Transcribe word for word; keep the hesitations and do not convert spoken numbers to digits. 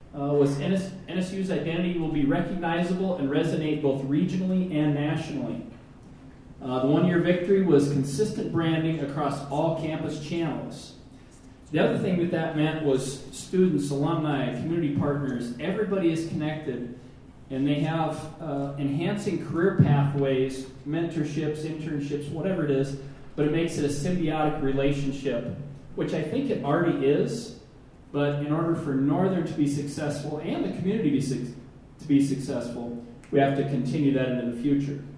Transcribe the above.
uh, was N S, N S U's identity will be recognizable and resonate both regionally and nationally. Uh, the one-year victory was consistent branding across all campus channels. The other thing that that meant was students, alumni, community partners, everybody is connected, and they have uh, enhancing career pathways, mentorships, internships, whatever it is, but it makes it a symbiotic relationship, which I think it already is, but in order for Northern to be successful and the community to be, su- to be successful, we have to continue that into the future.